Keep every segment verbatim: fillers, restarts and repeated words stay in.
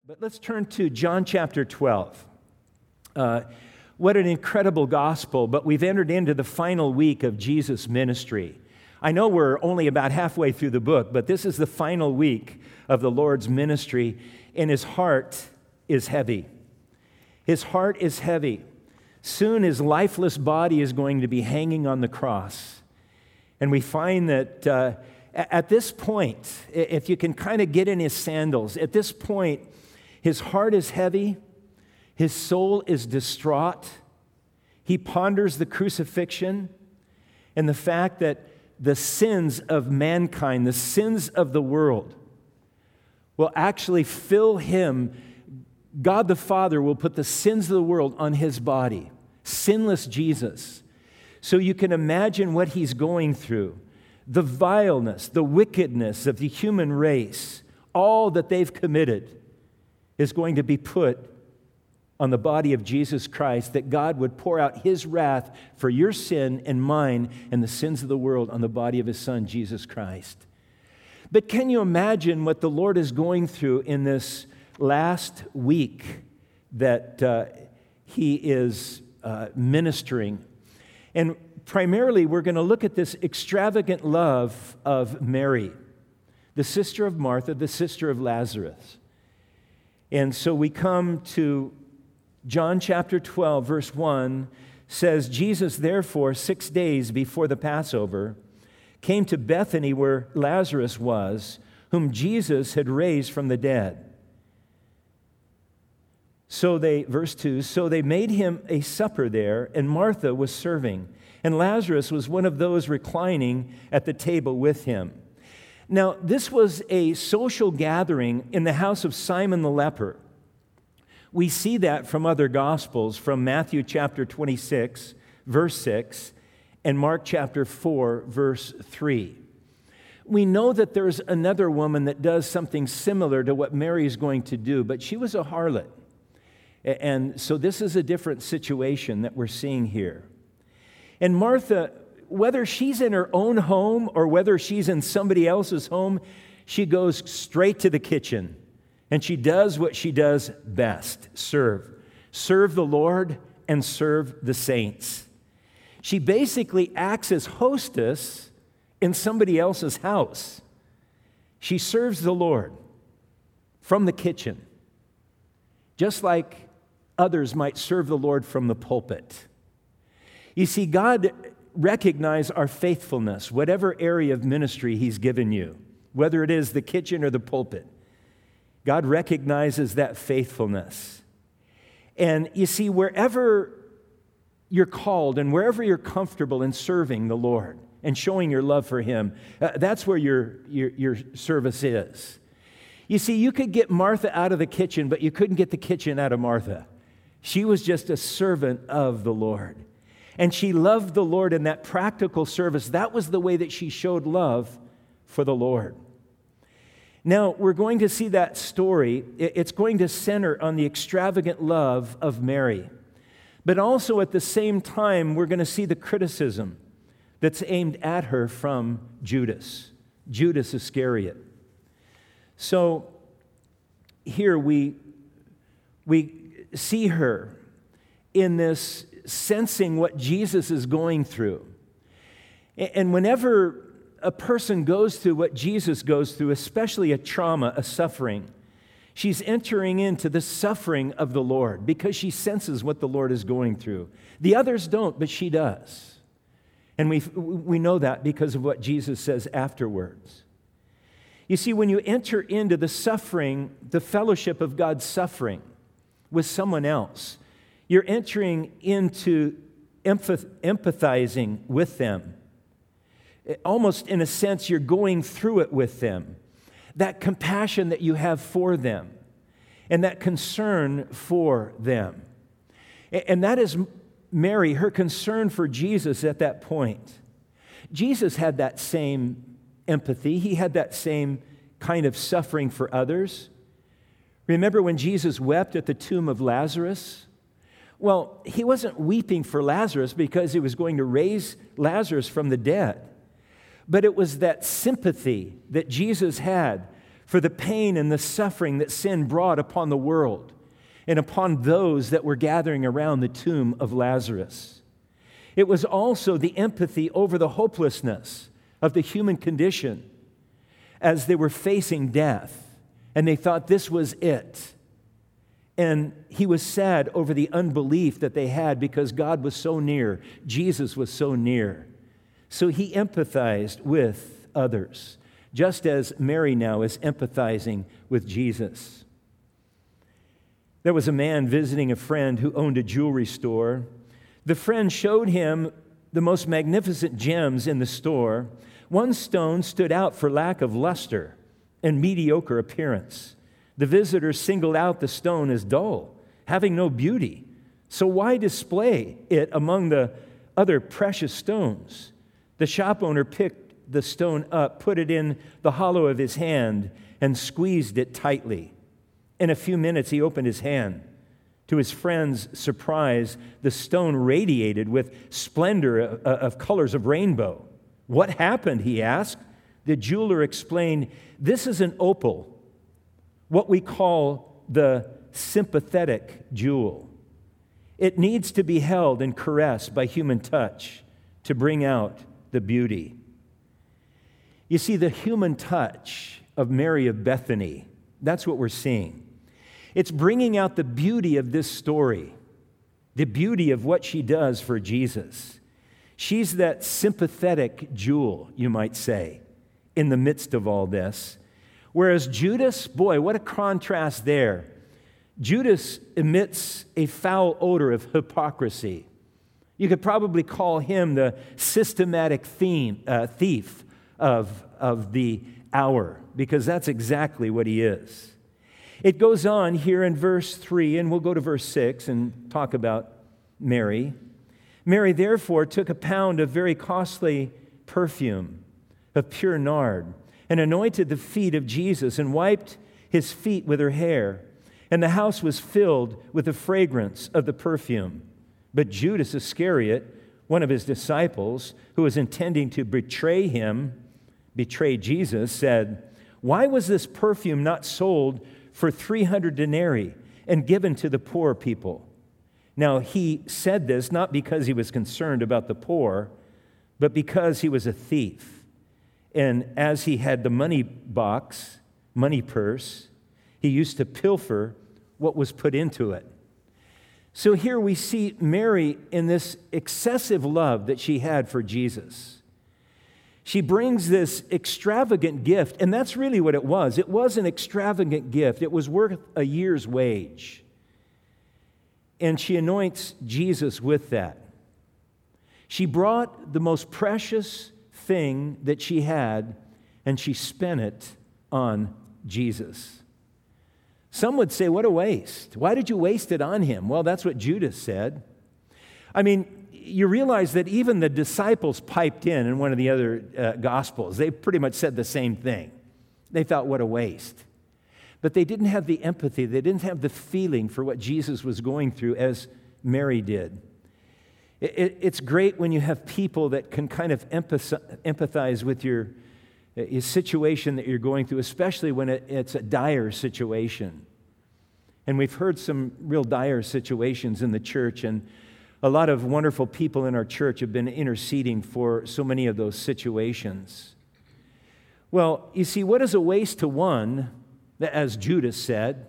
But let's turn to John chapter twelve. Uh, what an incredible gospel, but we've entered into the final week of Jesus' ministry. I know we're only about halfway through the book, but this is the final week of the Lord's ministry, and his heart is heavy. His heart is heavy. Soon his lifeless body is going to be hanging on the cross. And we find that uh, at this point, if you can kind of get in his sandals, at this point, his heart is heavy, his soul is distraught. He ponders the crucifixion and the fact that the sins of mankind, the sins of the world, will actually fill him. God the Father will put the sins of the world on his body, sinless Jesus. So you can imagine what he's going through, the vileness, the wickedness of the human race, all that they've committed is going to be put on the body of Jesus Christ, that God would pour out his wrath for your sin and mine and the sins of the world on the body of his Son, Jesus Christ. But can you imagine what the Lord is going through in this last week that uh, he is uh, ministering? And primarily, we're going to look at this extravagant love of Mary, the sister of Martha, the sister of Lazarus. And so we come to John chapter twelve, verse one, says, Jesus, therefore, six days before the Passover, came to Bethany where Lazarus was, whom Jesus had raised from the dead. So they, verse two, so they made him a supper there, and Martha was serving, and Lazarus was one of those reclining at the table with him. Now, this was a social gathering in the house of Simon the leper. We see that from other Gospels, from Matthew chapter twenty-six, verse six, and Mark chapter four, verse three. We know that there's another woman that does something similar to what Mary is going to do, but she was a harlot. And so this is a different situation that we're seeing here. And Martha, whether she's in her own home or whether she's in somebody else's home, she goes straight to the kitchen. And she does what she does best, serve. Serve the Lord and serve the saints. She basically acts as hostess in somebody else's house. She serves the Lord from the kitchen, just like others might serve the Lord from the pulpit. You see, God recognizes our faithfulness, whatever area of ministry he's given you, whether it is the kitchen or the pulpit. God recognizes that faithfulness. And you see, wherever you're called and wherever you're comfortable in serving the Lord and showing your love for him, uh, that's where your, your, your service is. You see, you could get Martha out of the kitchen, but you couldn't get the kitchen out of Martha. She was just a servant of the Lord. And she loved the Lord in that practical service. That was the way that she showed love for the Lord. Now, we're going to see that story. It's going to center on the extravagant love of Mary. But also at the same time, we're going to see the criticism that's aimed at her from Judas, Judas Iscariot. So here we, we see her in this sensing what Jesus is going through. And whenever a person goes through what Jesus goes through, especially a trauma, a suffering, she's entering into the suffering of the Lord because she senses what the Lord is going through. The others don't, but she does. And we, we know that because of what Jesus says afterwards. You see, when you enter into the suffering, the fellowship of God's suffering with someone else, you're entering into empath- empathizing with them. Almost in a sense, you're going through it with them. That compassion that you have for them and that concern for them. And that is Mary, her concern for Jesus at that point. Jesus had that same empathy. He had that same kind of suffering for others. Remember when Jesus wept at the tomb of Lazarus? Well, he wasn't weeping for Lazarus because he was going to raise Lazarus from the dead. But it was that sympathy that Jesus had for the pain and the suffering that sin brought upon the world and upon those that were gathering around the tomb of Lazarus. It was also the empathy over the hopelessness of the human condition as they were facing death, and they thought this was it. And he was sad over the unbelief that they had because God was so near, Jesus was so near. So he empathized with others, just as Mary now is empathizing with Jesus. There was a man visiting a friend who owned a jewelry store. The friend showed him the most magnificent gems in the store. One stone stood out for lack of luster and mediocre appearance. The visitor singled out the stone as dull, having no beauty. So why display it among the other precious stones? The shop owner picked the stone up, put it in the hollow of his hand, and squeezed it tightly. In a few minutes, he opened his hand. To his friend's surprise, the stone radiated with splendor of, of colors of rainbow. What happened, he asked. The jeweler explained, this is an opal, what we call the sympathetic jewel. It needs to be held and caressed by human touch to bring out the beauty. You see, the human touch of Mary of Bethany, that's what we're seeing. It's bringing out the beauty of this story, the beauty of what she does for Jesus. She's that sympathetic jewel, you might say, in the midst of all this. Whereas Judas, boy, what a contrast there. Judas emits a foul odor of hypocrisy. You could probably call him the systematic theme, uh, thief of, of the hour, because that's exactly what he is. It goes on here in verse three, and we'll go to verse six and talk about Mary. Mary, therefore, took a pound of very costly perfume of pure nard and anointed the feet of Jesus and wiped his feet with her hair. And the house was filled with the fragrance of the perfume. But Judas Iscariot, one of his disciples, who was intending to betray him, betray Jesus, said, why was this perfume not sold for three hundred denarii and given to the poor people? Now, he said this not because he was concerned about the poor, but because he was a thief. And as he had the money box, money purse, he used to pilfer what was put into it. So here we see Mary in this excessive love that she had for Jesus. She brings this extravagant gift, and that's really what it was. It was an extravagant gift. It was worth a year's wage. And she anoints Jesus with that. She brought the most precious thing that she had, and she spent it on Jesus. Some would say, what a waste. Why did you waste it on him? Well, that's what Judas said. I mean, you realize that even the disciples piped in in one of the other uh, Gospels. They pretty much said the same thing. They thought, what a waste. But they didn't have the empathy. They didn't have the feeling for what Jesus was going through as Mary did. It, it, it's great when you have people that can kind of empathize with your a situation that you're going through, especially when it, it's a dire situation. And we've heard some real dire situations in the church, and a lot of wonderful people in our church have been interceding for so many of those situations. Well, you see, what is a waste to one, as Judas said,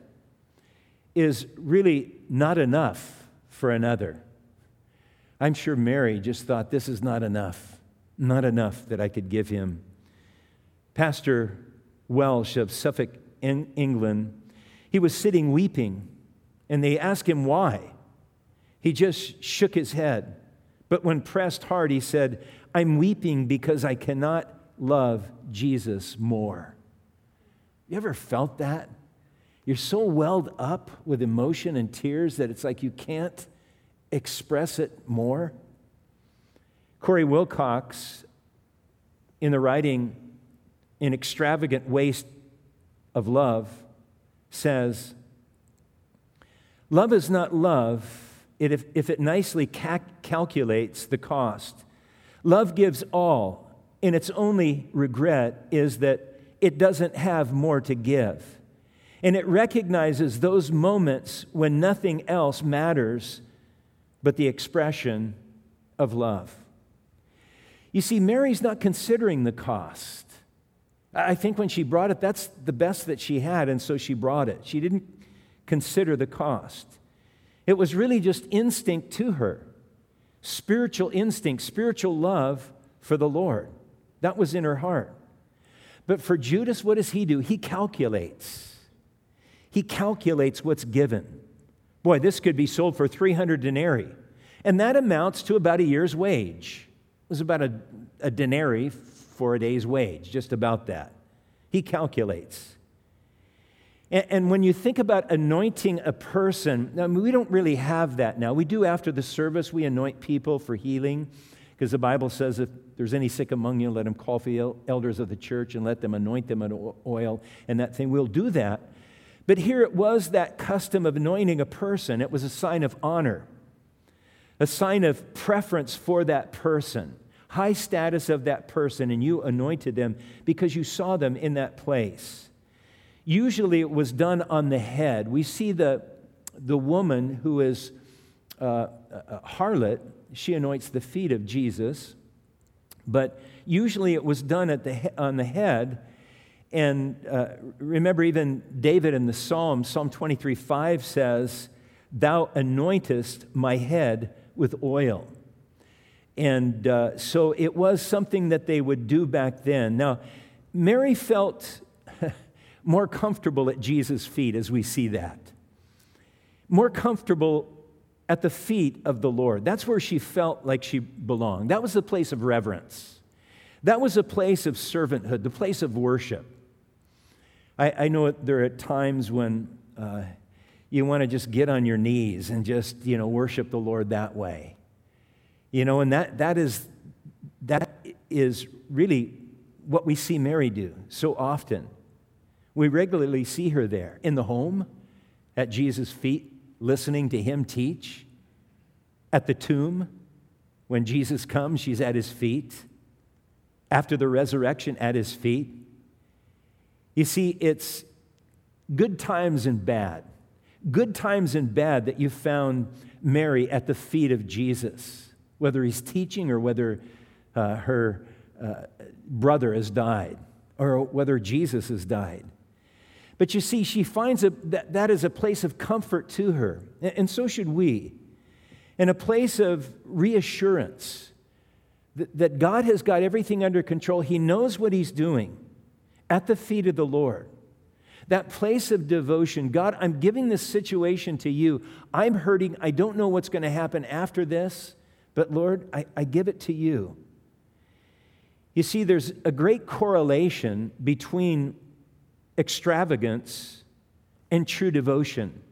is really not enough for another. I'm sure Mary just thought, this is not enough, not enough that I could give him. Pastor Welsh of Suffolk, England, he was sitting weeping, and they asked him why. He just shook his head. But when pressed hard, he said, I'm weeping because I cannot love Jesus more. You ever felt that? You're so welled up with emotion and tears that it's like you can't express it more. Corey Wilcox, in the writing An Extravagant Waste of Love, says, love is not love if, if it nicely ca- calculates the cost. Love gives all, and its only regret is that it doesn't have more to give. And it recognizes those moments when nothing else matters but the expression of love. You see, Mary's not considering the cost. I think when she brought it, that's the best that she had, and so she brought it. She didn't consider the cost. It was really just instinct to her. Spiritual instinct, spiritual love for the Lord. That was in her heart. But for Judas, what does he do? He calculates. He calculates what's given. Boy, this could be sold for three hundred denarii. And that amounts to about a year's wage. It was about a, a denarii for a day's wage, just about that. He calculates. And, and when you think about anointing a person, I mean, we don't really have that now. We do after the service, we anoint people for healing, because the Bible says if there's any sick among you, let them call for the elders of the church and let them anoint them with oil and that thing. We'll do that. But here it was that custom of anointing a person. It was a sign of honor, a sign of preference for that person, high status of that person, and you anointed them because you saw them in that place. Usually it was done on the head. We see the, the woman who is uh, a harlot, she anoints the feet of Jesus, but usually it was done at the he- on the head. And uh, remember, even David in the Psalm, Psalm twenty-three five says, "Thou anointest my head with oil." And uh, so it was something that they would do back then. Now, Mary felt more comfortable at Jesus' feet as we see that. More comfortable at the feet of the Lord. That's where she felt like she belonged. That was the place of reverence. That was a place of servanthood, the place of worship. I, I know there are times when uh, you want to just get on your knees and just, you know, worship the Lord that way. You know, and that that is that is really what we see Mary do so often. We regularly see her there in the home, at Jesus' feet, listening to him teach. At the tomb, when Jesus comes, she's at his feet. After the resurrection, at his feet. You see, it's good times and bad. Good times and bad that you found Mary at the feet of Jesus, whether he's teaching or whether uh, her uh, brother has died or whether Jesus has died. But you see, she finds a, that, that is a place of comfort to her, and, and so should we, and a place of reassurance that, that God has got everything under control. He knows what he's doing at the feet of the Lord. That place of devotion. God, I'm giving this situation to you. I'm hurting. I don't know what's going to happen after this, but Lord, I, I give it to you. You see, there's a great correlation between extravagance and true devotion.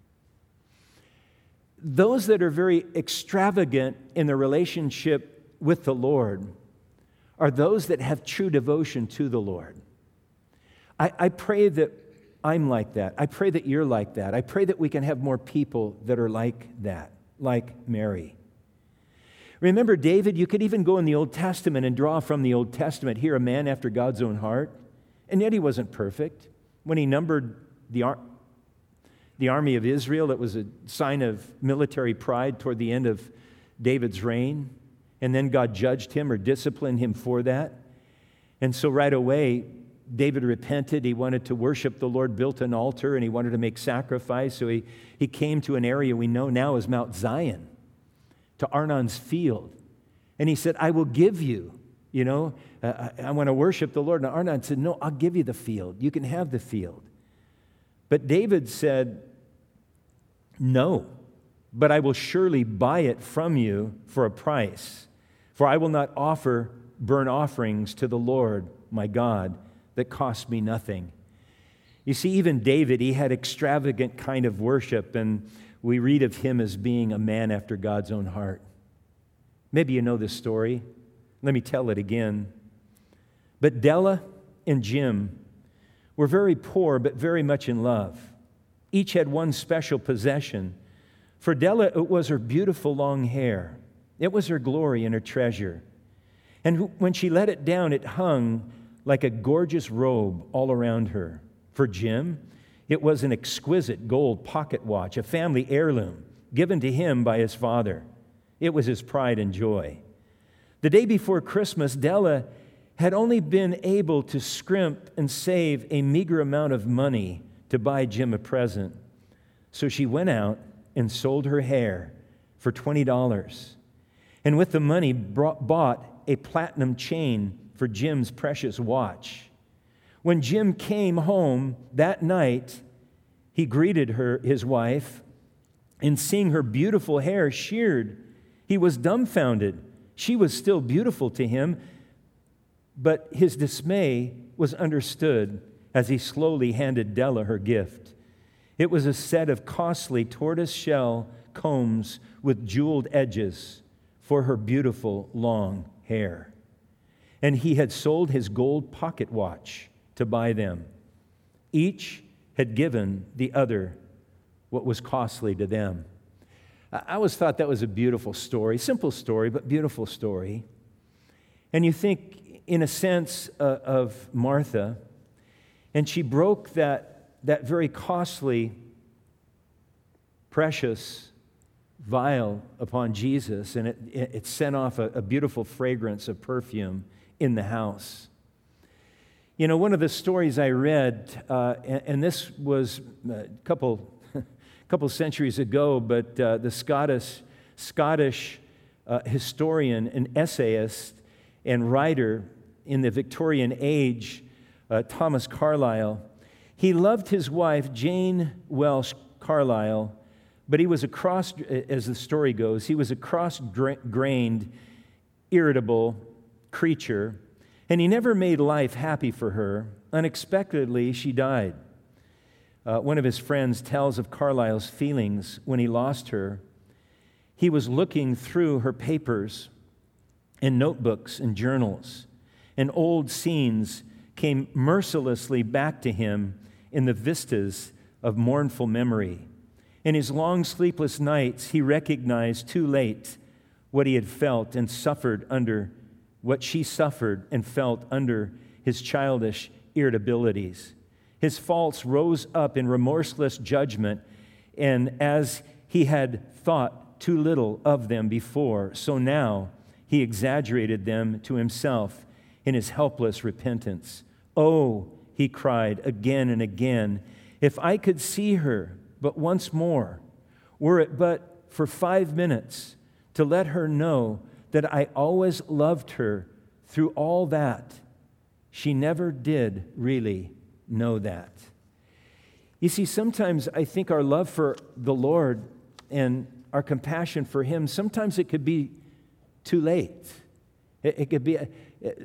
Those that are very extravagant in their relationship with the Lord are those that have true devotion to the Lord. I, I pray that I'm like that. I pray that you're like that. I pray that we can have more people that are like that, like Mary. Remember David? You could even go in the Old Testament and draw from the Old Testament here a man after God's own heart. And yet he wasn't perfect. When he numbered the, ar- the army of Israel, it was a sign of military pride toward the end of David's reign. And then God judged him or disciplined him for that. And so right away, David repented. He wanted to worship the Lord, built an altar, and he wanted to make sacrifice. So he, he came to an area we know now as Mount Zion, to Arnon's field. And he said, I will give you, you know, uh, I, I want to worship the Lord. And Arnon said, no, I'll give you the field. You can have the field. But David said, no, but I will surely buy it from you for a price. For I will not offer burnt offerings to the Lord, my God, that cost me nothing. You see, even David, he had extravagant kind of worship, and we read of him as being a man after God's own heart. Maybe you know this story. Let me tell it again. But Della and Jim were very poor, but very much in love. Each had one special possession. For Della, it was her beautiful long hair. It was her glory and her treasure. And when she let it down, it hung like a gorgeous robe all around her. For Jim, it was an exquisite gold pocket watch, a family heirloom given to him by his father. It was his pride and joy. The day before Christmas, Della had only been able to scrimp and save a meager amount of money to buy Jim a present. So she went out and sold her hair for twenty dollars. And with the money, brought, bought a platinum chain for Jim's precious watch. When Jim came home that night, he greeted her, his wife, and seeing her beautiful hair sheared, he was dumbfounded. She was still beautiful to him, but his dismay was understood as he slowly handed Della her gift. It was a set of costly tortoise-shell combs with jeweled edges for her beautiful long hair. And he had sold his gold pocket watch to buy them. Each had given the other what was costly to them. I always thought that was a beautiful story, simple story, but beautiful story. And you think, in a sense, uh, of Martha, and she broke that, that very costly, precious vial upon Jesus, and it, it sent off a, a beautiful fragrance of perfume in the house. You know, one of the stories I read, uh, and, and this was a couple, couple centuries ago, but uh, the Scottish, Scottish uh, historian and essayist and writer in the Victorian age, uh, Thomas Carlyle, he loved his wife, Jane Welsh Carlyle, but he was a cross, as the story goes, he was a cross-grained, irritable creature, and he never made life happy for her. Unexpectedly, she died. Uh, one of his friends tells of Carlyle's feelings when he lost her. He was looking through her papers and notebooks and journals, and old scenes came mercilessly back to him in the vistas of mournful memory. In his long sleepless nights, he recognized too late what he had felt and suffered under, what she suffered and felt under his childish irritabilities. His faults rose up in remorseless judgment, and as he had thought too little of them before, so now he exaggerated them to himself in his helpless repentance. "Oh," he cried again and again, "if I could see her but once more, were it but for five minutes, to let her know that I always loved her through all that." She never did really know that. You see, sometimes I think our love for the Lord and our compassion for Him, sometimes it could be too late. It, it could be, uh,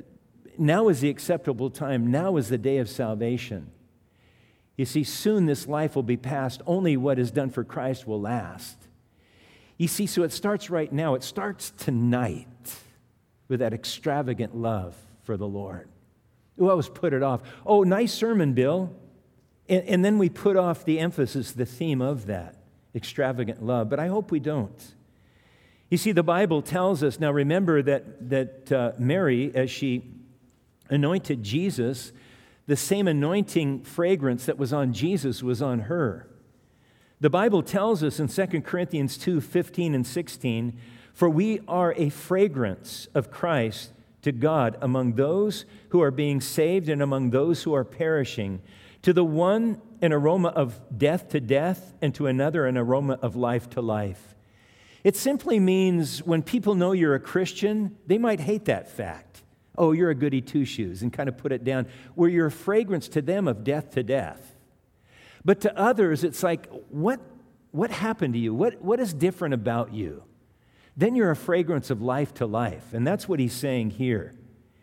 now is the acceptable time. Now is the day of salvation. You see, soon this life will be past. Only what is done for Christ will last. You see, so it starts right now. It starts tonight with that extravagant love for the Lord. We always put it off. Oh, nice sermon, Bill. And, and then we put off the emphasis, the theme of that extravagant love. But I hope we don't. You see, the Bible tells us, now remember that, that uh, Mary, as she anointed Jesus, the same anointing fragrance that was on Jesus was on her. The Bible tells us in Second Corinthians two, fifteen and sixteen, "For we are a fragrance of Christ to God among those who are being saved and among those who are perishing. To the one, an aroma of death to death, and to another, an aroma of life to life." It simply means when people know you're a Christian, they might hate that fact. Oh, you're a goody two-shoes, and kind of put it down, where you're a fragrance to them of death to death. But to others, it's like, what, what happened to you? What, what is different about you? Then you're a fragrance of life to life. And that's what he's saying here.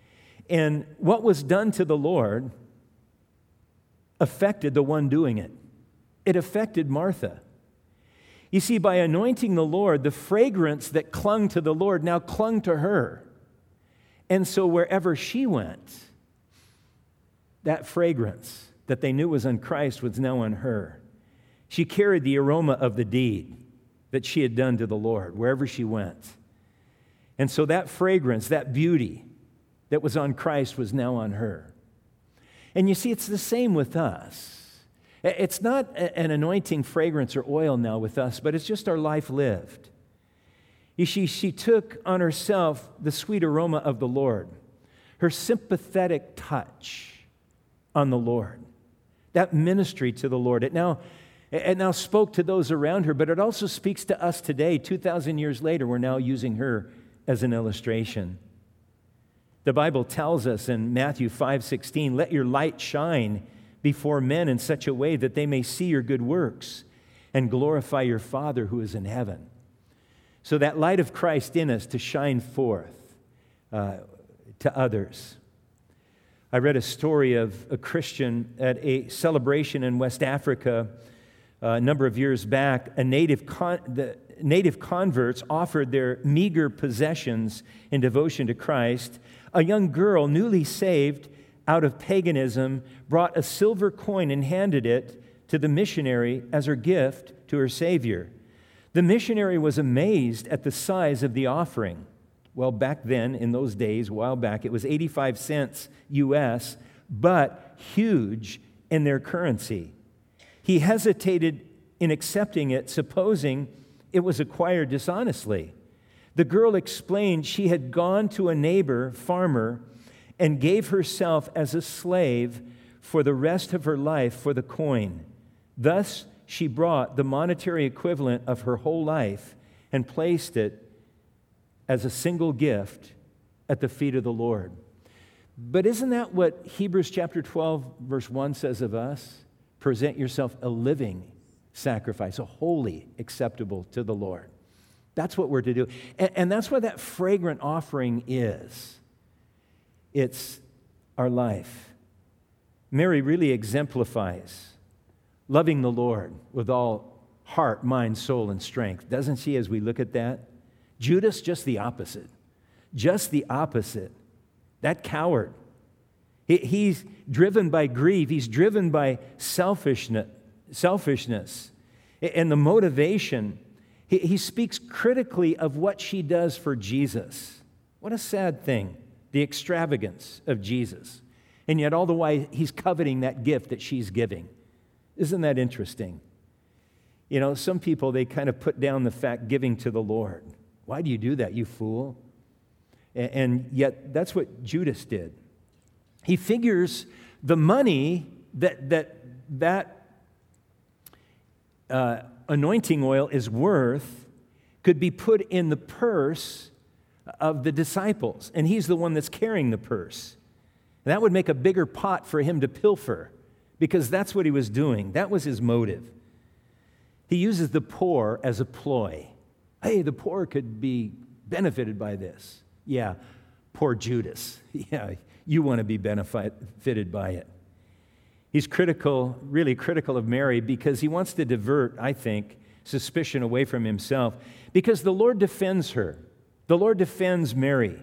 And what was done to the Lord affected the one doing it. It affected Martha. You see, by anointing the Lord, the fragrance that clung to the Lord now clung to her. And so wherever she went, that fragrance that they knew was on Christ was now on her. She carried the aroma of the deed that she had done to the Lord wherever she went. And so that fragrance, that beauty that was on Christ was now on her. And you see, it's the same with us. It's not an anointing fragrance or oil now with us, but it's just our life lived. You see, she took on herself the sweet aroma of the Lord, her sympathetic touch on the Lord, that ministry to the Lord. It now, it now spoke to those around her, but it also speaks to us today. two thousand years later, we're now using her as an illustration. The Bible tells us in Matthew five sixteen, "Let your light shine before men in such a way that they may see your good works and glorify your Father who is in heaven." So that light of Christ in us to shine forth uh, to others. I read a story of a Christian at a celebration in West Africa uh, a number of years back. A native con- the native converts offered their meager possessions in devotion to Christ. A young girl, newly saved out of paganism, brought a silver coin and handed it to the missionary as her gift to her Savior. The missionary was amazed at the size of the offering. Well, back then, in those days, a while back, it was eighty-five cents U S, but huge in their currency. He hesitated in accepting it, supposing it was acquired dishonestly. The girl explained she had gone to a neighbor farmer and gave herself as a slave for the rest of her life for the coin. Thus, she brought the monetary equivalent of her whole life and placed it as a single gift at the feet of the Lord. But isn't that what Hebrews chapter twelve, verse one says of us? Present yourself a living sacrifice, a holy, acceptable to the Lord. That's what we're to do. And, and that's what that fragrant offering is. It's our life. Mary really exemplifies loving the Lord with all heart, mind, soul, and strength. Doesn't she, as we look at that? Judas, just the opposite. Just the opposite. That coward. He, he's driven by greed. He's driven by selfishness. selfishness. And the motivation, he, he speaks critically of what she does for Jesus. What a sad thing, the extravagance of Jesus. And yet all the while, he's coveting that gift that she's giving. Isn't that interesting? You know, some people, they kind of put down the fact giving to the Lord. Why do you do that, you fool? And, and yet that's what Judas did. He figures the money that that that uh, anointing oil is worth could be put in the purse of the disciples, and he's the one that's carrying the purse. And that would make a bigger pot for him to pilfer, because that's what he was doing. That was his motive. He uses the poor as a ploy. Hey, the poor could be benefited by this. Yeah, poor Judas. Yeah, you want to be benefited by it. He's critical, really critical of Mary, because he wants to divert, I think, suspicion away from himself, because the Lord defends her. The Lord defends Mary.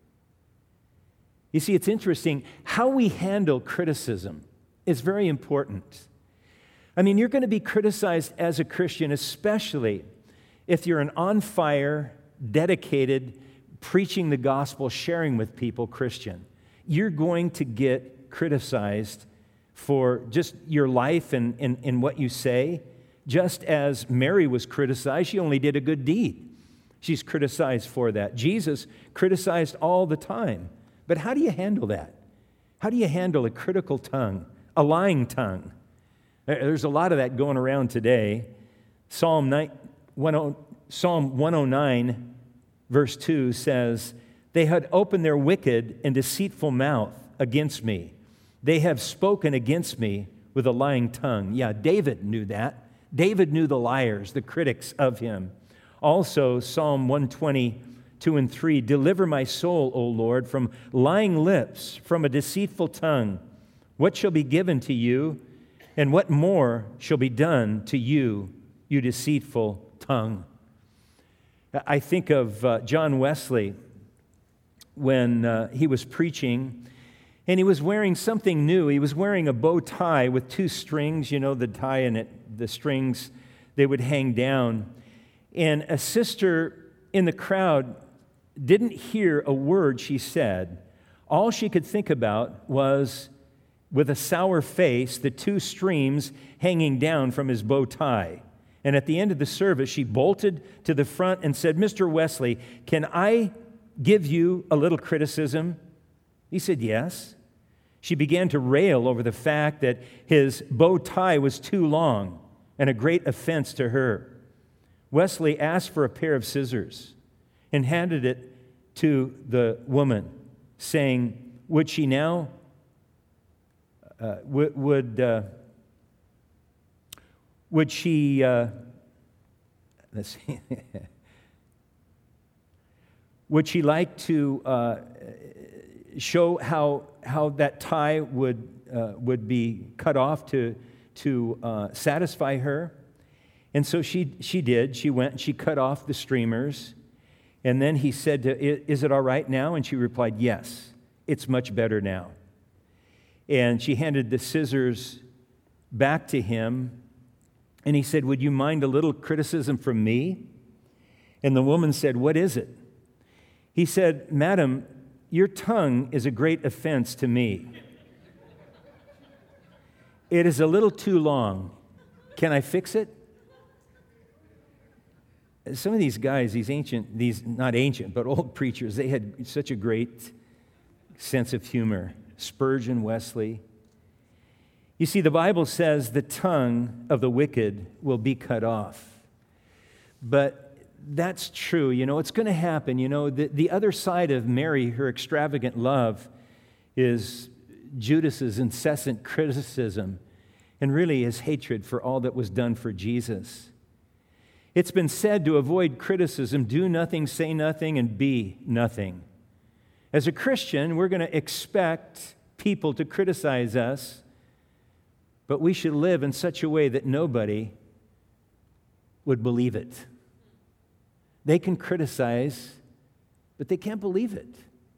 You see, it's interesting. How we handle criticism is very important. I mean, you're going to be criticized as a Christian, especially if you're an on-fire, dedicated, preaching the gospel, sharing with people Christian. You're going to get criticized for just your life and, and, and what you say. Just as Mary was criticized, she only did a good deed. She's criticized for that. Jesus criticized all the time. But how do you handle that? How do you handle a critical tongue, a lying tongue? There's a lot of that going around today. Psalm one oh nine, verse two says, "They had opened their wicked and deceitful mouth against me. They have spoken against me with a lying tongue." Yeah, David knew that. David knew the liars, the critics of him. Also, Psalm one twenty-two and three, "Deliver my soul, O Lord, from lying lips, from a deceitful tongue. What shall be given to you, and what more shall be done to you, you deceitful tongue?" I think of uh, John Wesley when uh, he was preaching, and he was wearing something new. He was wearing a bow tie with two strings, you know, the tie and it, the strings, they would hang down. And a sister in the crowd didn't hear a word she said. All she could think about was with a sour face, the two streams hanging down from his bow tie. And at the end of the service, she bolted to the front and said, "Mister Wesley, can I give you a little criticism?" He said, "Yes." She began to rail over the fact that his bow tie was too long and a great offense to her. Wesley asked for a pair of scissors and handed it to the woman, saying, would she now, uh, would, would, uh, would she, uh, let's see, would she like to uh, show how how that tie would uh, would be cut off to to uh, satisfy her? And so she she did. She went and she cut off the streamers. And then he said to, "Is it all right now?" And she replied, "Yes, it's much better now." And she handed the scissors back to him. And he said, "Would you mind a little criticism from me?" And the woman said, "What is it?" He said, "Madam, your tongue is a great offense to me. It is a little too long. Can I fix it?" Some of these guys, these ancient, these not ancient, but old preachers, they had such a great sense of humor. Spurgeon, Wesley. You see, the Bible says the tongue of the wicked will be cut off. But that's true. You know, it's going to happen. You know, the, the other side of Mary, her extravagant love, is Judas's incessant criticism and really his hatred for all that was done for Jesus. It's been said to avoid criticism, do nothing, say nothing, and be nothing. As a Christian, we're going to expect people to criticize us, but we should live in such a way that nobody would believe it. They can criticize, but they can't believe it.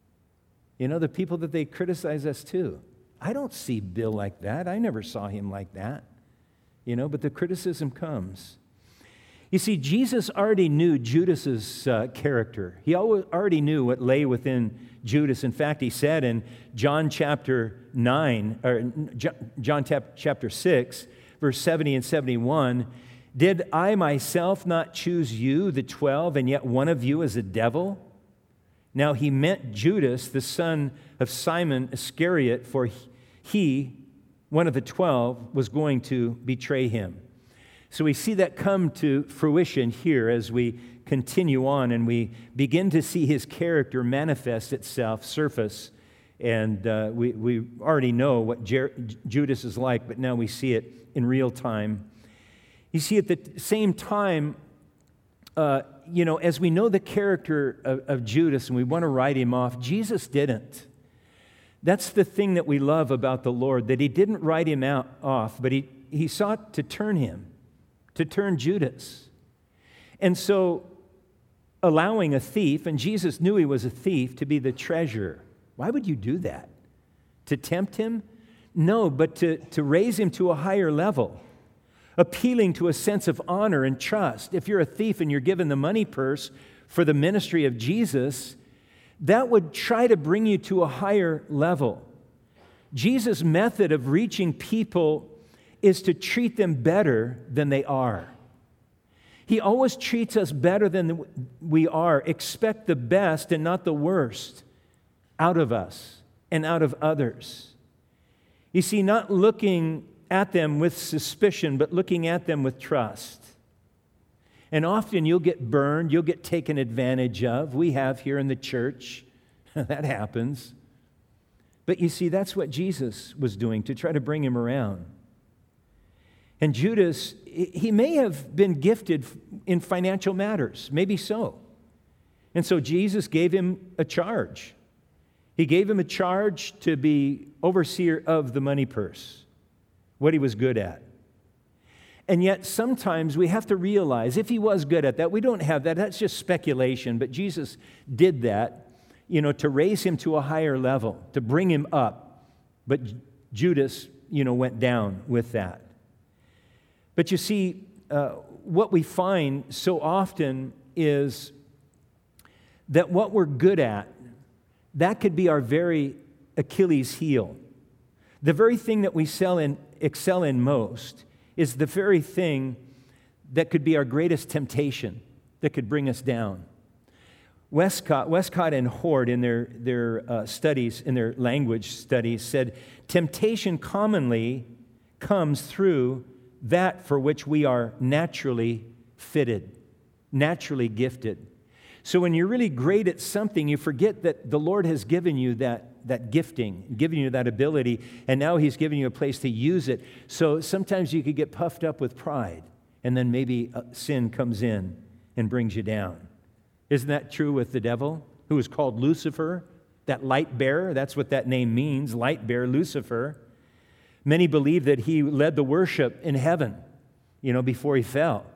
You know, the people that they criticize us too. I don't see Bill like that. I never saw him like that. You know, but the criticism comes. You see, Jesus already knew Judas's uh, character. He already knew what lay within Judas. In fact, he said in John chapter nine, or John chapter six, verse seventy and seventy-one, "Did I myself not choose you, the twelve, and yet one of you is a devil?" Now he meant Judas, the son of Simon Iscariot, for he, one of the twelve, was going to betray him. So we see that come to fruition here as we continue on and we begin to see his character manifest itself, surface. And uh, we, we already know what Jer- Judas is like, but now we see it in real time. You see, at the same time, uh, you know, as we know the character of, of Judas and we want to write him off, Jesus didn't. That's the thing that we love about the Lord, that he didn't write him out off, but he, he sought to turn him. To turn Judas. And so allowing a thief, and Jesus knew he was a thief, to be the treasurer. Why would you do that? To tempt him? No, but to, to raise him to a higher level. Appealing to a sense of honor and trust. If you're a thief and you're given the money purse for the ministry of Jesus, that would try to bring you to a higher level. Jesus' method of reaching people is to treat them better than they are. He always treats us better than we are. Expect the best and not the worst out of us and out of others. You see, not looking at them with suspicion, but looking at them with trust. And often you'll get burned, you'll get taken advantage of. We have here in the church. That happens. But you see, that's what Jesus was doing to try to bring him around. And Judas, he may have been gifted in financial matters, maybe so. And so Jesus gave him a charge. He gave him a charge to be overseer of the money purse, what he was good at. And yet sometimes we have to realize if he was good at that, we don't have that, that's just speculation, but Jesus did that, you know, to raise him to a higher level, to bring him up. But Judas, you know, went down with that. But you see, uh, what we find so often is that what we're good at, that could be our very Achilles heel. The very thing that we sell in, excel in most is the very thing that could be our greatest temptation, that could bring us down. Westcott, Westcott and Hort, in their, their uh, studies, in their language studies, said, temptation commonly comes through that for which we are naturally fitted, naturally gifted. So when you're really great at something, you forget that the Lord has given you that, that gifting, given you that ability, and now He's given you a place to use it. So sometimes you could get puffed up with pride, and then maybe sin comes in and brings you down. Isn't that true with the devil, who is called Lucifer, that light bearer? That's what that name means, light bearer, Lucifer. Many believe that he led the worship in heaven, you know, before he fell.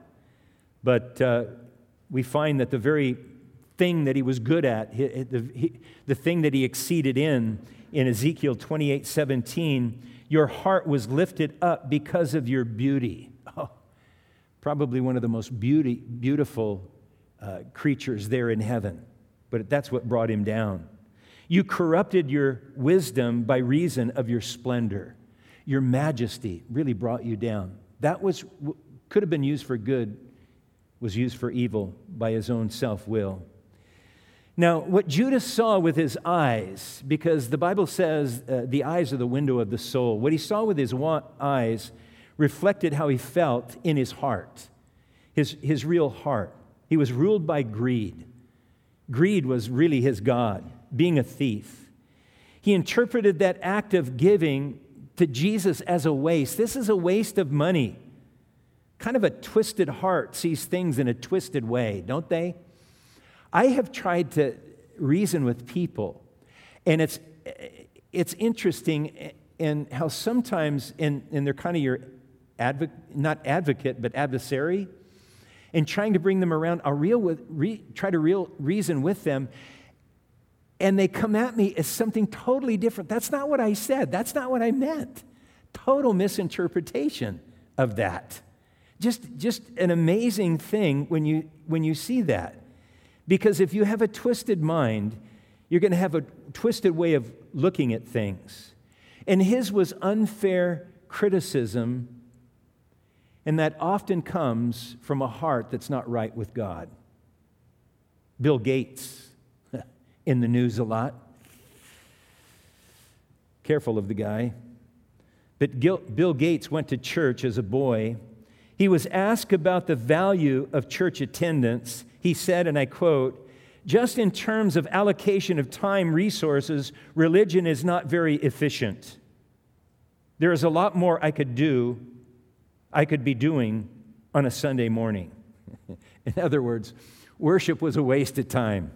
But uh, we find that the very thing that he was good at, he, the, he, the thing that he exceeded in, in Ezekiel twenty-eight seventeen, your heart was lifted up because of your beauty. Oh, probably one of the most beauty, beautiful uh, creatures there in heaven. But that's what brought him down. You corrupted your wisdom by reason of your splendor. Your majesty really brought you down. That was could have been used for good, was used for evil by his own self-will. Now, what Judas saw with his eyes, because the Bible says uh, the eyes are the window of the soul, what he saw with his wa- eyes reflected how he felt in his heart, his, his real heart. He was ruled by greed. Greed was really his god, being a thief. He interpreted that act of giving to Jesus as a waste. This is a waste of money. Kind of a twisted heart sees things in a twisted way, don't they? I have tried to reason with people, and it's it's interesting in how sometimes, in, in they're kind of your advocate, not advocate, but adversary, and trying to bring them around, I'll real with, re, try to real reason with them, and they come at me as something totally different. That's not what I said. That's not what I meant. Total misinterpretation of that. Just, just an amazing thing when you when you see that. Because if you have a twisted mind, you're going to have a twisted way of looking at things. And his was unfair criticism, and that often comes from a heart that's not right with God. Bill Gates, in the news a lot. Careful of the guy. But Gil, Bill Gates went to church as a boy. He was asked about the value of church attendance. He said, and I quote, "Just in terms of allocation of time, resources, religion is not very efficient. There is a lot more I could do, I could be doing on a Sunday morning." In other words, worship was a waste of time.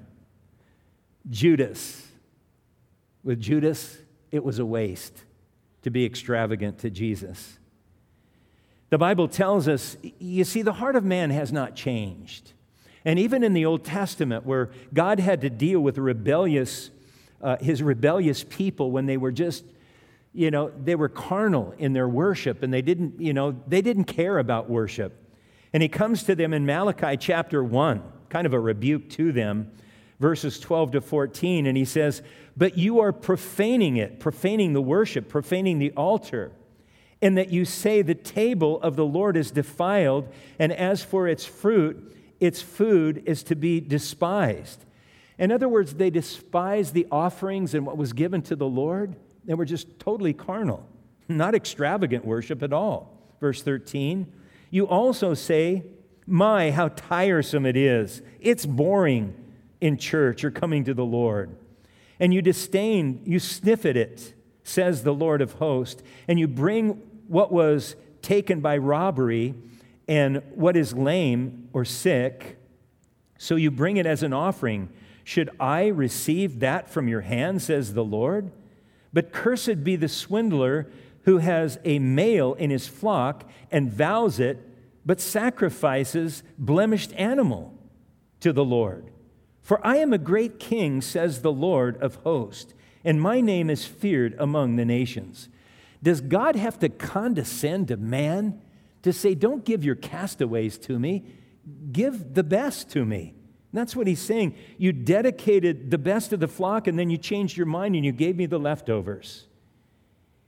Judas, with Judas, it was a waste to be extravagant to Jesus. The Bible tells us, you see, the heart of man has not changed. And even in the Old Testament, where God had to deal with rebellious, uh, his rebellious people when they were just, you know, they were carnal in their worship, and they didn't, you know, they didn't care about worship. And he comes to them in Malachi chapter one, kind of a rebuke to them, verses twelve to fourteen, and he says, "But you are profaning it," profaning the worship, profaning the altar, "and that you say the table of the Lord is defiled, and as for its fruit, its food is to be despised." In other words, they despised the offerings and what was given to the Lord. They were just totally carnal, not extravagant worship at all. Verse thirteen, "You also say, 'My, how tiresome it is. It's boring in church or coming to the Lord.' And you disdain, you sniff at it, says the Lord of hosts, and you bring what was taken by robbery and what is lame or sick, so you bring it as an offering. Should I receive that from your hand, says the Lord? But cursed be the swindler who has a male in his flock and vows it, but sacrifices blemished animal to the Lord. For I am a great king, says the Lord of hosts, and my name is feared among the nations." Does God have to condescend to man to say, "Don't give your castaways to me, give the best to me"? And that's what he's saying. You dedicated the best of the flock, and then you changed your mind and you gave me the leftovers.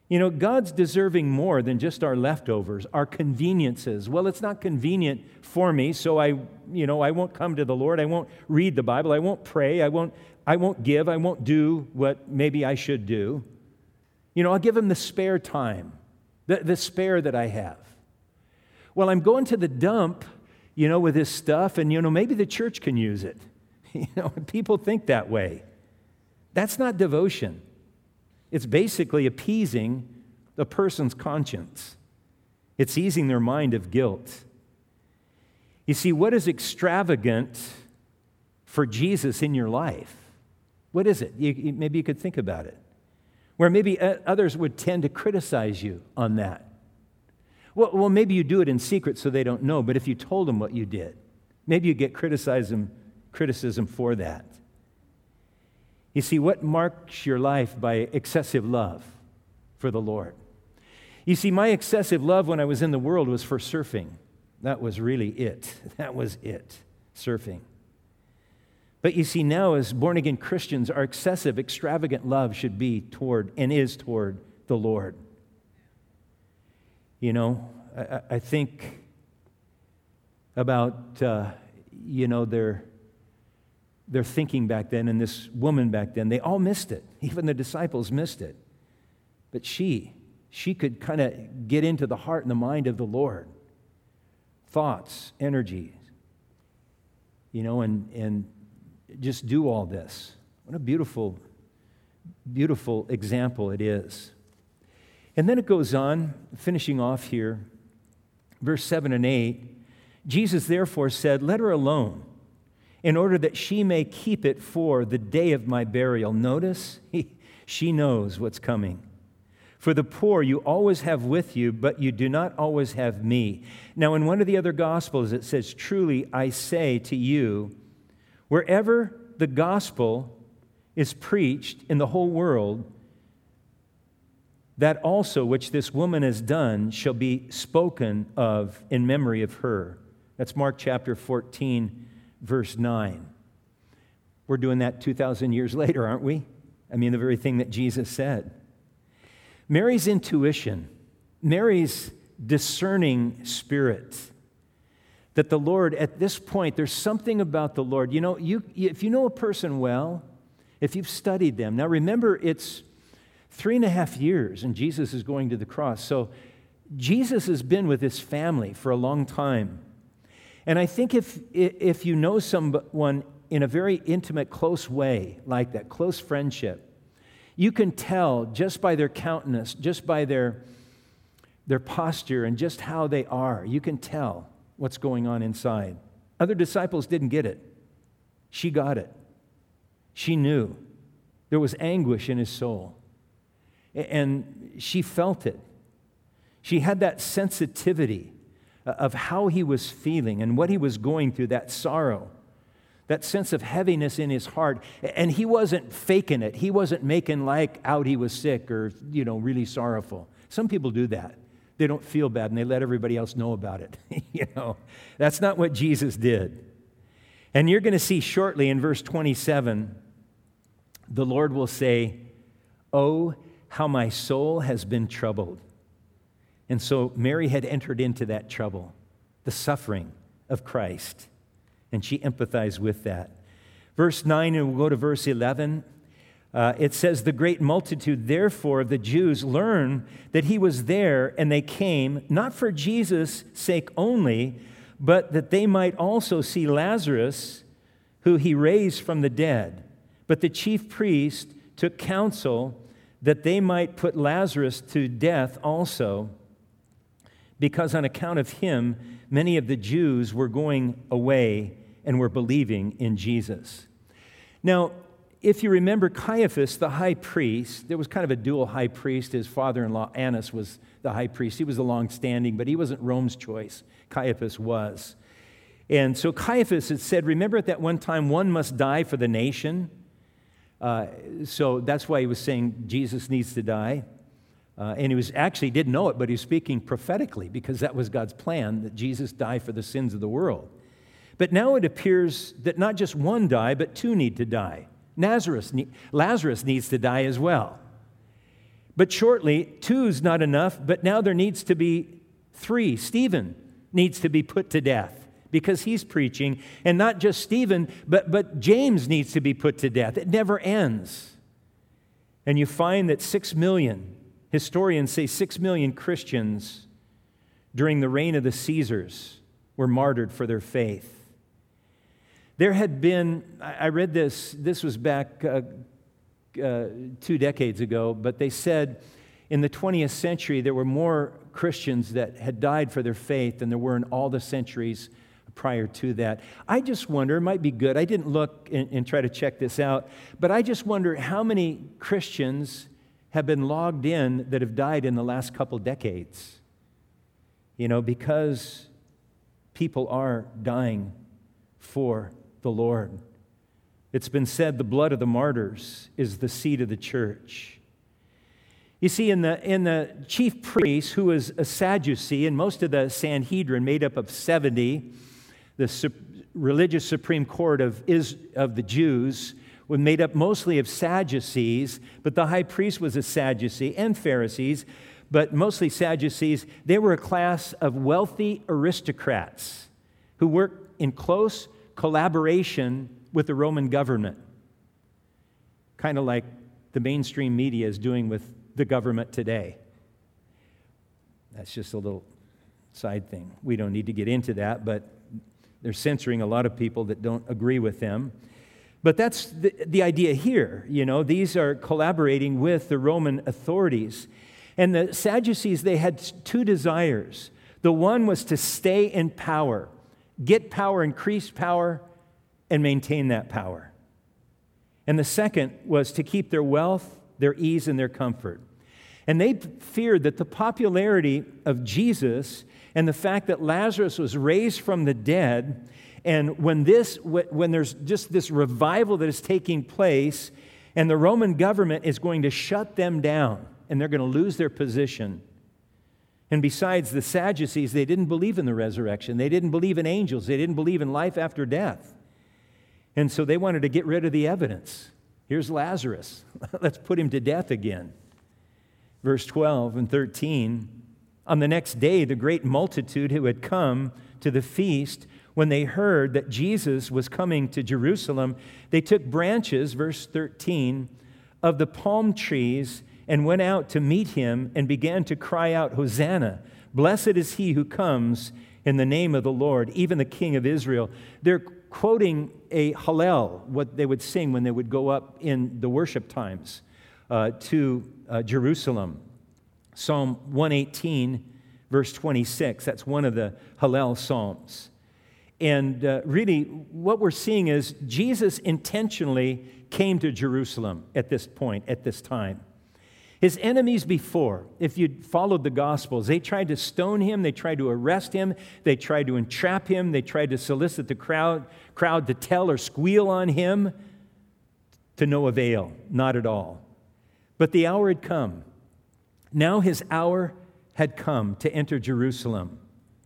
You know, God's deserving more than just our leftovers, our conveniences. Well, it's not convenient for me, so I, you know, I won't come to the Lord. I won't read the Bible. I won't pray. I won't, I won't give. I won't do what maybe I should do. You know, I'll give him the spare time, the, the spare that I have. Well, I'm going to the dump, you know, with this stuff, and, you know, maybe the church can use it. You know, people think that way. That's not devotion. It's basically appeasing the person's conscience. It's easing their mind of guilt. You see, what is extravagant for Jesus in your life? What is it? You, maybe you could think about it. Where maybe others would tend to criticize you on that. Well, well, maybe you do it in secret so they don't know, but if you told them what you did, maybe you get criticism, criticism for that. You see, what marks your life by excessive love for the Lord? You see, my excessive love when I was in the world was for surfing. That was really it. That was it, surfing. But you see, now as born-again Christians, our excessive, extravagant love should be toward and is toward the Lord. You know, I, I think about, uh, you know, their... Their thinking back then, and this woman back then, they all missed it. Even the disciples missed it. But she, she could kind of get into the heart and the mind of the Lord. Thoughts, energies, you know, and, and just do all this. What a beautiful, beautiful example it is. And then it goes on, finishing off here, verse seven and eight. Jesus therefore said, "Let her alone, in order that she may keep it for the day of my burial." Notice, he, she knows what's coming. "For the poor you always have with you, but you do not always have me." Now, in one of the other Gospels, it says, "Truly I say to you, wherever the gospel is preached in the whole world, that also which this woman has done shall be spoken of in memory of her." That's Mark chapter fourteen, verse nine. We're doing that two thousand years later, aren't we? I mean, the very thing that Jesus said. Mary's intuition, Mary's discerning spirit, that the Lord, at this point, there's something about the Lord. You know, you if you know a person well, if you've studied them, now remember, it's three and a half years, and Jesus is going to the cross. So Jesus has been with his family for a long time. And I think if if you know someone in a very intimate, close way, like that, close friendship, you can tell just by their countenance, just by their, their posture, and just how they are. You can tell what's going on inside. Other disciples didn't get it. She got it. She knew. There was anguish in his soul. And she felt it. She had that sensitivity of how he was feeling and what he was going through, that sorrow, that sense of heaviness in his heart. And he wasn't faking it. He wasn't making like out he was sick or, you know, really sorrowful. Some people do that. They don't feel bad and they let everybody else know about it. You know, that's not what Jesus did. And you're going to see shortly in verse twenty-seven, the Lord will say, "Oh, how my soul has been troubled." And so Mary had entered into that trouble, the suffering of Christ, and she empathized with that. Verse nine, and we'll go to verse eleven. Uh, it says, "The great multitude, therefore, of the Jews learned that he was there, and they came, not for Jesus' sake only, but that they might also see Lazarus, who he raised from the dead. But the chief priest took counsel that they might put Lazarus to death also, because on account of him, many of the Jews were going away and were believing in Jesus." Now, if you remember Caiaphas, the high priest, there was kind of a dual high priest. His father-in-law, Annas, was the high priest. He was the long-standing, but he wasn't Rome's choice. Caiaphas was. And so Caiaphas had said, remember at that one time, one must die for the nation. Uh, so that's why he was saying Jesus needs to die. Uh, and he was actually didn't know it, but he was speaking prophetically because that was God's plan, that Jesus die for the sins of the world. But now it appears that not just one die, but two need to die. Lazarus, Lazarus needs to die as well. But shortly, two's not enough, but now there needs to be three. Stephen needs to be put to death because he's preaching. And not just Stephen, but, but James needs to be put to death. It never ends. And you find that six million, historians say six million Christians during the reign of the Caesars were martyred for their faith. There had been, I read this, this was back uh, uh, two decades ago, but they said in the twentieth century there were more Christians that had died for their faith than there were in all the centuries prior to that. I just wonder, it might be good, I didn't look and, and try to check this out, but I just wonder how many Christians have been logged in that have died in the last couple decades. You know, because people are dying for the Lord. It's been said the blood of the martyrs is the seed of the church. You see, in the, in the chief priest, who was a Sadducee, and most of the Sanhedrin, made up of seventy, the su- religious Supreme Court of, is, of the Jews, was made up mostly of Sadducees, but the high priest was a Sadducee, and Pharisees, but mostly Sadducees. They were a class of wealthy aristocrats who worked in close collaboration with the Roman government, kind of like the mainstream media is doing with the government today. That's just a little side thing. We don't need to get into that, but they're censoring a lot of people that don't agree with them. But that's the, the idea here. You know, these are collaborating with the Roman authorities. And the Sadducees, they had two desires. The one was to stay in power, get power, increase power, and maintain that power. And the second was to keep their wealth, their ease, and their comfort. And they feared that the popularity of Jesus and the fact that Lazarus was raised from the dead, and when this, when there's just this revival that is taking place, and the Roman government is going to shut them down, and they're going to lose their position. And besides, the Sadducees, they didn't believe in the resurrection. They didn't believe in angels. They didn't believe in life after death. And so they wanted to get rid of the evidence. Here's Lazarus. Let's put him to death again. Verse twelve and thirteen, on the next day, the great multitude who had come to the feast, when they heard that Jesus was coming to Jerusalem, they took branches, verse thirteen, of the palm trees and went out to meet him and began to cry out, Hosanna! Blessed is he who comes in the name of the Lord, even the King of Israel. They're quoting a Hallel, what they would sing when they would go up in the worship times uh, to uh, Jerusalem. Psalm one eighteen, verse twenty-six, that's one of the Hallel psalms. And uh, really, what we're seeing is Jesus intentionally came to Jerusalem at this point, at this time. His enemies before, if you'd followed the Gospels, they tried to stone him, they tried to arrest him, they tried to entrap him, they tried to solicit the crowd, crowd to tell or squeal on him, to no avail, not at all. But the hour had come. Now his hour had come to enter Jerusalem.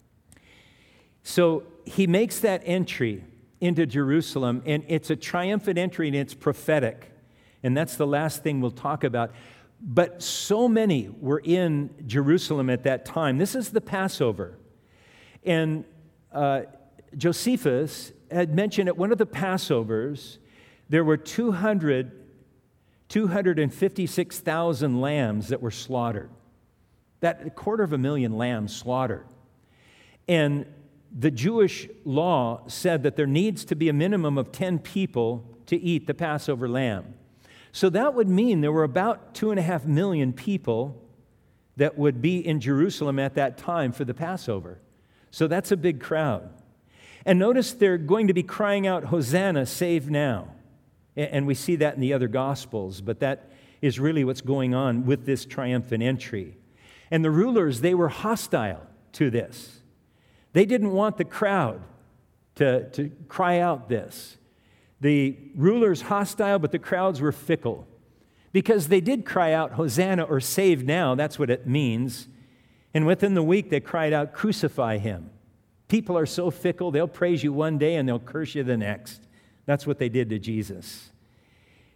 So he makes that entry into Jerusalem, and it's a triumphant entry, and it's prophetic. And that's the last thing we'll talk about. But so many were in Jerusalem at that time. This is the Passover. And uh, Josephus had mentioned at one of the Passovers, there were two hundred, two hundred fifty-six thousand lambs that were slaughtered. That a quarter of a million lambs slaughtered. And the Jewish law said that there needs to be a minimum of ten people to eat the Passover lamb. So that would mean there were about two and a half million people that would be in Jerusalem at that time for the Passover. So that's a big crowd. And notice they're going to be crying out, Hosanna, save now. And we see that in the other Gospels, but that is really what's going on with this triumphant entry. And the rulers, they were hostile to this. They didn't want the crowd to, to cry out this. The rulers hostile, but the crowds were fickle. Because they did cry out, Hosanna, or save now, that's what it means. And within the week, they cried out, crucify him. People are so fickle, they'll praise you one day and they'll curse you the next. That's what they did to Jesus.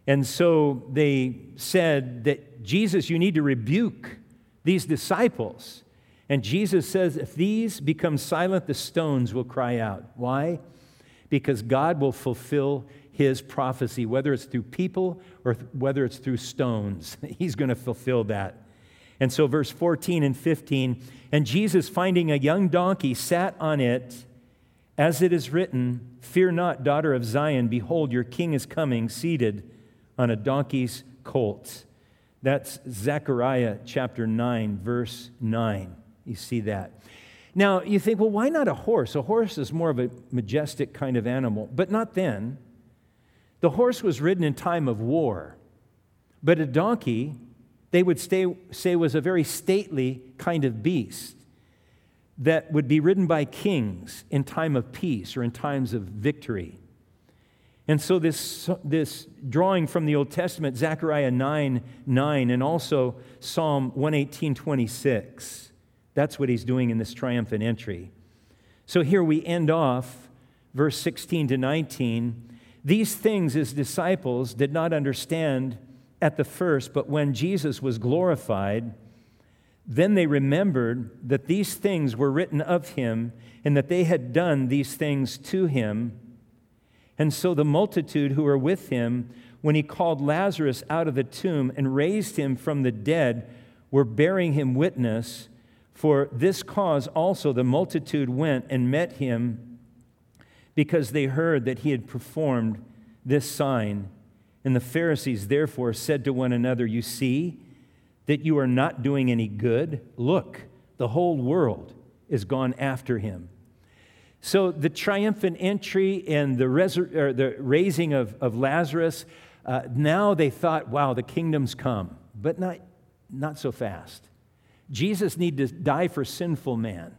And so they said that, Jesus, you need to rebuke these disciples. And Jesus says, if these become silent, the stones will cry out. Why? Because God will fulfill his prophecy, whether it's through people or whether it's through stones. He's going to fulfill that. And so verse fourteen and fifteen, and Jesus, finding a young donkey, sat on it, as it is written, fear not, daughter of Zion, behold, your king is coming, seated on a donkey's colt. That's Zechariah chapter nine, verse nine. You see that. Now, you think, well, why not a horse? A horse is more of a majestic kind of animal, but not then. The horse was ridden in time of war, but a donkey, they would stay, say, was a very stately kind of beast that would be ridden by kings in time of peace or in times of victory. And so this, this drawing from the Old Testament, Zechariah nine nine, and also Psalm one eighteen twenty-six, that's what he's doing in this triumphant entry. So here we end off, verse sixteen to nineteen. These things his disciples did not understand at the first, but when Jesus was glorified, then they remembered that these things were written of him and that they had done these things to him. And so the multitude who were with him, when he called Lazarus out of the tomb and raised him from the dead, were bearing him witness. For this cause also the multitude went and met him, because they heard that he had performed this sign. And the Pharisees therefore said to one another, you see that you are not doing any good? Look, the whole world is gone after him. So the triumphant entry and the, resur- or the raising of, of Lazarus, uh, now they thought, wow, the kingdom's come. But not, not so fast. Jesus needed to die for sinful man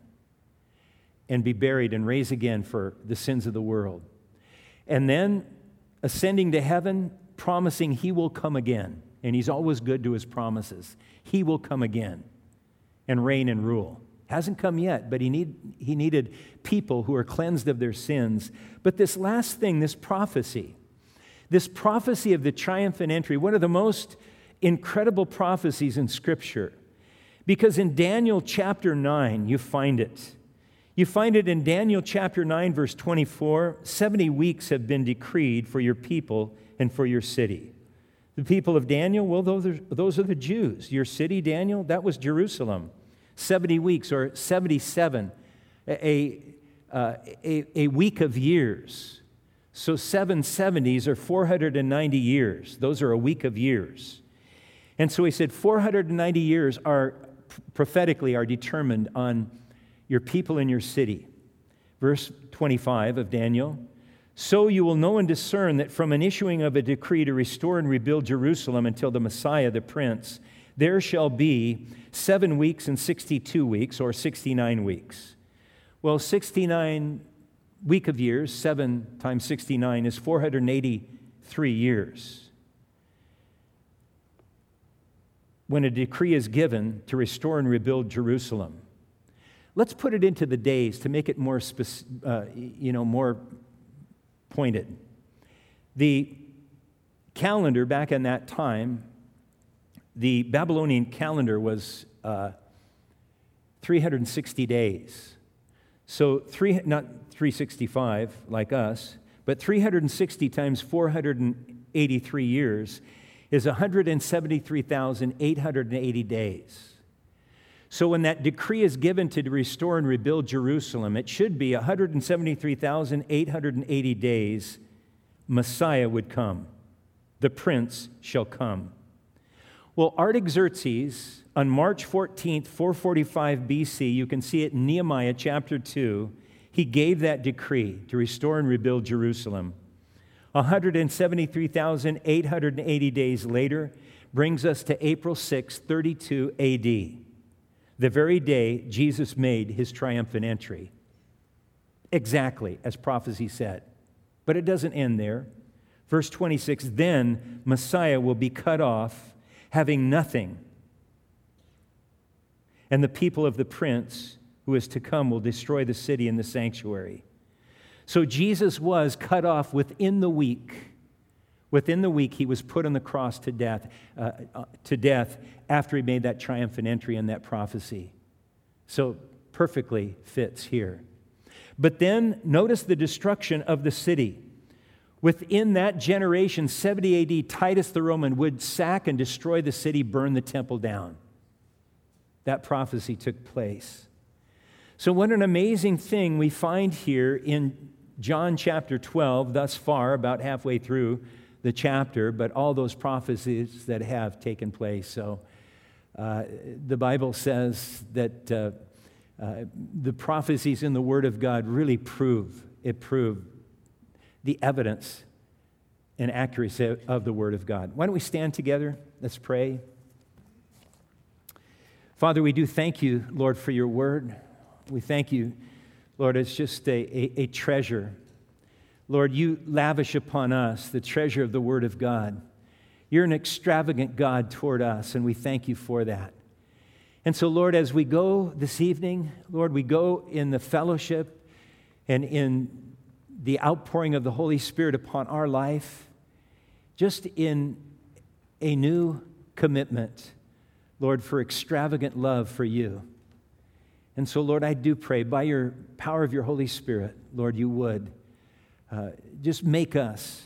and be buried and raised again for the sins of the world. And then ascending to heaven, promising he will come again. And he's always good to his promises. He will come again and reign and rule. Hasn't come yet, but he, need, he needed people who are cleansed of their sins. But this last thing, this prophecy, this prophecy of the triumphant entry, one of the most incredible prophecies in Scripture. Because in Daniel chapter nine, you find it. You find it in Daniel chapter nine, verse twenty-four. seventy weeks have been decreed for your people and for your city. The people of Daniel, well, those are, those are the Jews. Your city, Daniel, that was Jerusalem. seventy weeks, or seventy-seven, a, uh, a, a week of years. So seven seventies are four hundred ninety years. Those are a week of years. And so he said four hundred ninety years are prophetically are determined on your people and your city. Verse twenty-five of Daniel. So you will know and discern that from an issuing of a decree to restore and rebuild Jerusalem until the Messiah, the Prince, there shall be seven weeks and sixty-two weeks, or sixty-nine weeks. Well, sixty-nine week of years, seven times sixty-nine is four hundred eighty-three years. When a decree is given to restore and rebuild Jerusalem. Let's put it into the days to make it more, spec- uh, you know, more pointed. The calendar back in that time, the Babylonian calendar was uh, three hundred sixty days. So three, not three hundred sixty-five like us, but three hundred sixty times four hundred eighty-three years is one hundred seventy-three thousand eight hundred eighty days. So when that decree is given to restore and rebuild Jerusalem, it should be one hundred seventy-three thousand eight hundred eighty days, Messiah would come. The Prince shall come. Well, Artaxerxes, on March fourteenth, four forty-five B C, you can see it in Nehemiah chapter two, he gave that decree to restore and rebuild Jerusalem. one hundred seventy-three thousand eight hundred eighty days later brings us to April sixth, thirty-two A D, the very day Jesus made his triumphant entry. Exactly as prophecy said. But it doesn't end there. Verse twenty-six, then Messiah will be cut off, having nothing. And the people of the Prince who is to come will destroy the city and the sanctuary. So Jesus was cut off within the week, Within the week, he was put on the cross to death, uh, uh, to death after he made that triumphant entry in that prophecy. So perfectly fits here. But then notice the destruction of the city. Within that generation, seventy A D, Titus the Roman would sack and destroy the city, burn the temple down. That prophecy took place. So what an amazing thing we find here in John chapter twelve, thus far, about halfway through the chapter, but all those prophecies that have taken place. So uh, the Bible says that uh, uh, the prophecies in the Word of God really prove, it proved the evidence and accuracy of the Word of God. Why don't we stand together? Let's pray. Father, we do thank you, Lord, for your Word. We thank you, Lord, it's just a, a, a treasure. Lord, you lavish upon us the treasure of the Word of God. You're an extravagant God toward us, and we thank you for that. And so, Lord, as we go this evening, Lord, we go in the fellowship and in the outpouring of the Holy Spirit upon our life, just in a new commitment, Lord, for extravagant love for you. And so, Lord, I do pray by your power of your Holy Spirit, Lord, you would uh, just make us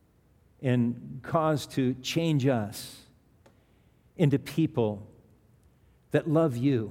and cause to change us into people that love you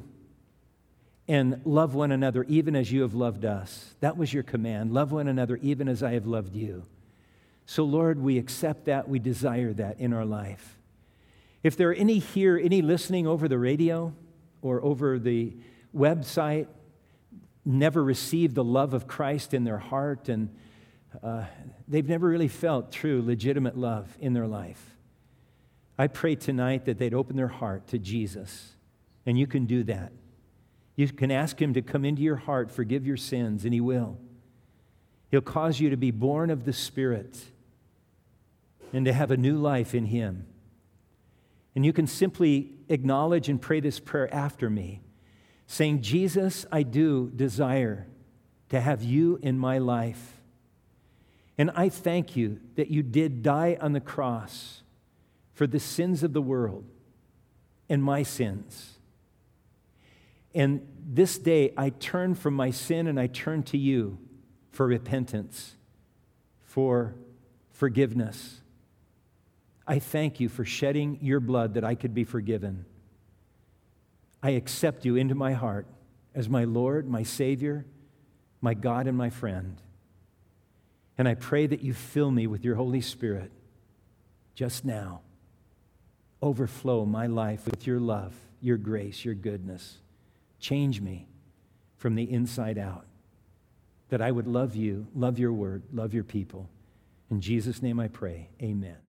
and love one another even as you have loved us. That was your command. Love one another even as I have loved you. So, Lord, we accept that. We desire that in our life. If there are any here, any listening over the radio or over the website, never received the love of Christ in their heart, and uh, they've never really felt true, legitimate love in their life, I pray tonight that they'd open their heart to Jesus, and you can do that. You can ask him to come into your heart, forgive your sins, and he will. He'll cause you to be born of the Spirit and to have a new life in him. And you can simply acknowledge and pray this prayer after me, saying, Jesus, I do desire to have you in my life. And I thank you that you did die on the cross for the sins of the world and my sins. And this day I turn from my sin and I turn to you for repentance, for forgiveness. I thank you for shedding your blood that I could be forgiven. I accept you into my heart as my Lord, my Savior, my God, and my friend. And I pray that you fill me with your Holy Spirit just now. Overflow my life with your love, your grace, your goodness. Change me from the inside out, that I would love you, love your word, love your people. In Jesus' name I pray, amen.